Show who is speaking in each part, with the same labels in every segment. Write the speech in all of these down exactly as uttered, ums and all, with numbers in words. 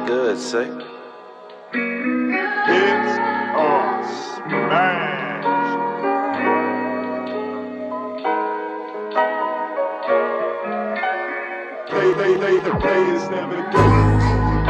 Speaker 1: good, say.
Speaker 2: It's a smash. They, they, they, the players never do.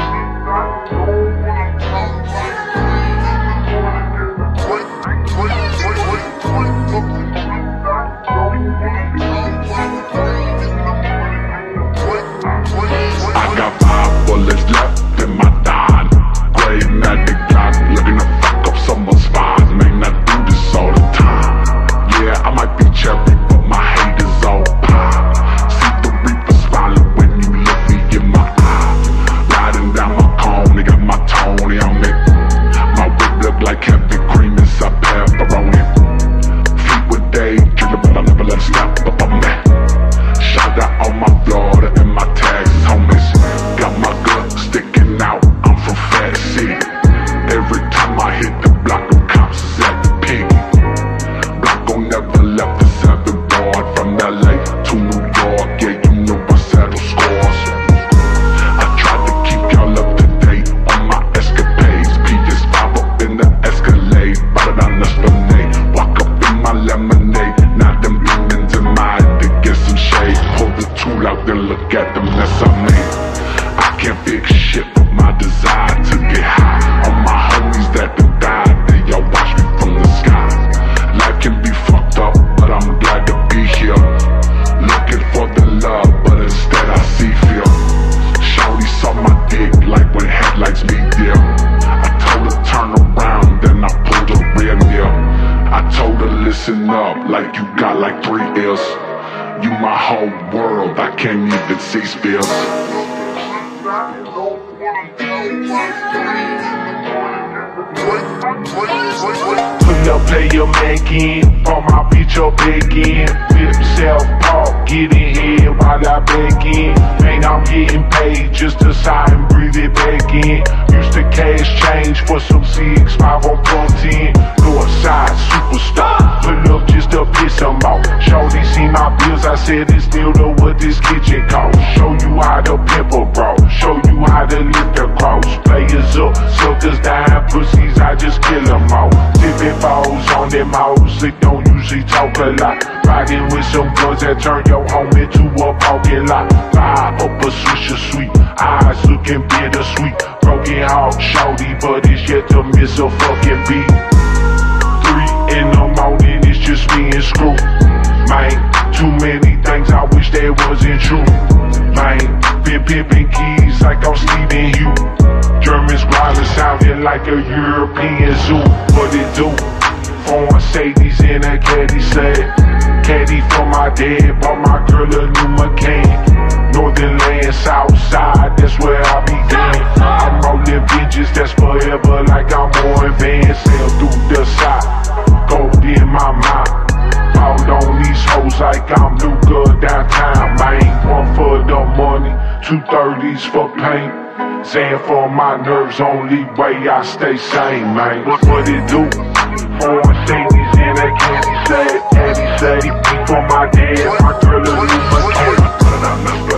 Speaker 3: I got five bullets left in my dime. Gray magic clock, looking to fuck up someone's vibes. May not do this all the time. Yeah, I might be cherry, but my haters all pie. See the reaper smiling when you look me in my eye. Riding down my cone, they got my Tony on it. My whip look like heavy cream inside pepperoni. Feet with day, trigger, but I'll never let it stop up on me. Shout out all my Florida and my Texas homies. Got my gut sticking out, I'm from Fat City. Every time I hit the block, them cops is at the piggy. Blanco never left the seven board. From L A to New York, yeah, you know I settle scores. I tried to keep y'all up to date on my escapades. P S five up in the Escalade, better than Esplanade. Walk up in my lemonade, now them demons in my head to get some shade. Pull the tool out, then look at the mess I made. I can't fix shit but my desire to get high. All my homies that done died, they all watch me from the sky. Life can be fucked up, but I'm glad to be here. Looking for the love, but instead I see fear. Shorty saw my dick like when headlights meet deer. I told her turn around, then I pulled her rear near. I told her listen up, like you got like three ears. You my whole world, I can't even see spills.
Speaker 4: Pull up, play your Mac in, on my bitch up back in. Whip self park, get in here while I back in. Man, I'm getting paid just to sigh and breathe it back in. Used to cash change for some six, five on fourteen. Northside superstar, pull up just to piss them off. Shorty see my bills, I said it's still though what this kitchen costs. Show you how to pepper bro, show you how to lift the cross. Players up, suckers down, pussies, I just kill them all. Tipping balls on them hoes, they don't usually talk a lot. Riding with some guns that turn your home into a parking lot. Fire up a swisher sweet, eyes looking bittersweet. Broken heart, shorty, but it's yet to miss a fucking beat. Three in the morning, it's just me and Screw. Man, too many things I wish that wasn't true. Man, been pimping keys like I'm Steven Hugh. Germans growling, sounding like a European zoo. What it do? Four Mercedes in a caddy sled. Caddy for my dad, bought my girl a new mechanic. Northern land, south side, that's where I began. I'm rolling bitches, that's forever, like I'm more advanced. Sail through the side, gold in my mind. Out on these hoes like I'm Luka downtown, man. One for the money, two thirties for paint. Zan for my nerves, only way I stay sane, man. What what it do? Four Mercedes in a candy set, candy set. For my dad, my girl a new mechanic.